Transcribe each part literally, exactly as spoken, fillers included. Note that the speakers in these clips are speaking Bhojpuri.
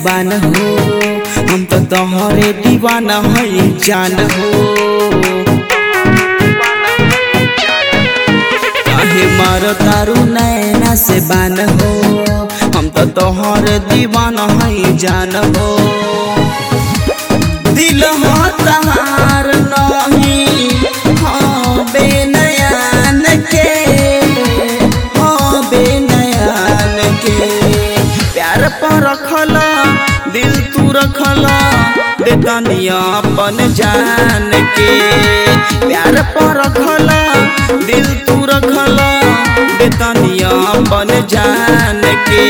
बान हो, हम तो तोहरे दीवाना है जान हो। काहे मारो तारू नैना से बान हो, हम तो तोहरे दीवाना है जान हो। दिल हो तहार नहीं हाँ बेनयान के, हाँ बेनयान के। प्यार पर रखला दिल तू रखला देतानिया अपन जान के। प्यार पर रखला दिल तू रखला देतानिया अपन जान के।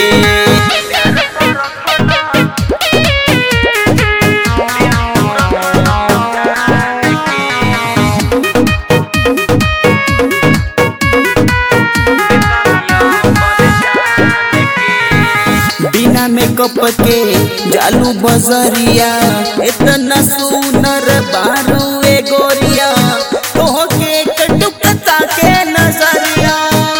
बिना मेकअप के जालू बजरिया, इतना सुनर बारू ए गोरिया, तोहके कटुकता के नजरिया।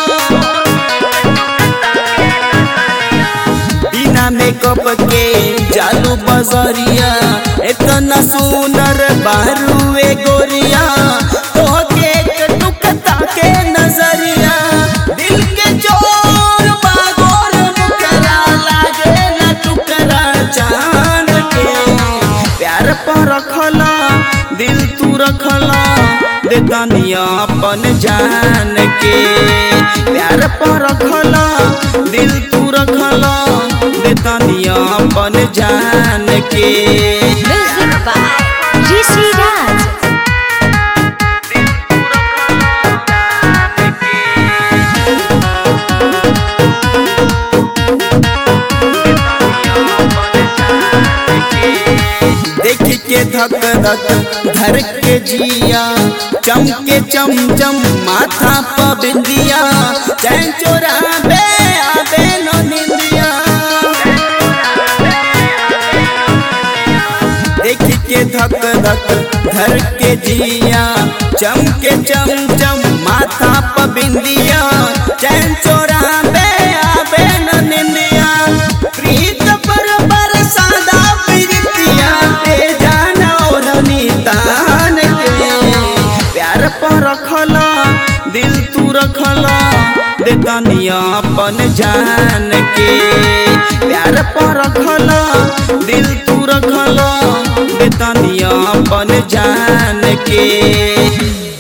बिना मेकअप के जालू बजरिया, इतना सुनर बारू ए गोरिया, तोहके कटुकता के नजरिया। दिल के चोर बागोर मुकरा लागे ना टुकरा जान के। प्यार पर रखला दिल तू रखला देतानिया अपन जान के। प्यार पर रखला दिल तू रखला देतानिया अपन जान के। Music by Rishi Raj. देख के धक धक धर के जिया, चमके चमचम माथा पर बिंदिया, चैन चोराबे आबे नो निंदिया। देख के धक धक धर के जिया, चमके चमचम माथा पर बिंदिया, चैन चोराबे आबे नो निंदिया। प्रीत पर बरसादा प्रीतिया दे जाना और नितान के। प्यार पर रखला दिल तू रखला देतानिया अपन जान के। प्यार पर रखला दिल तू रखला देतानिया अपन जान के।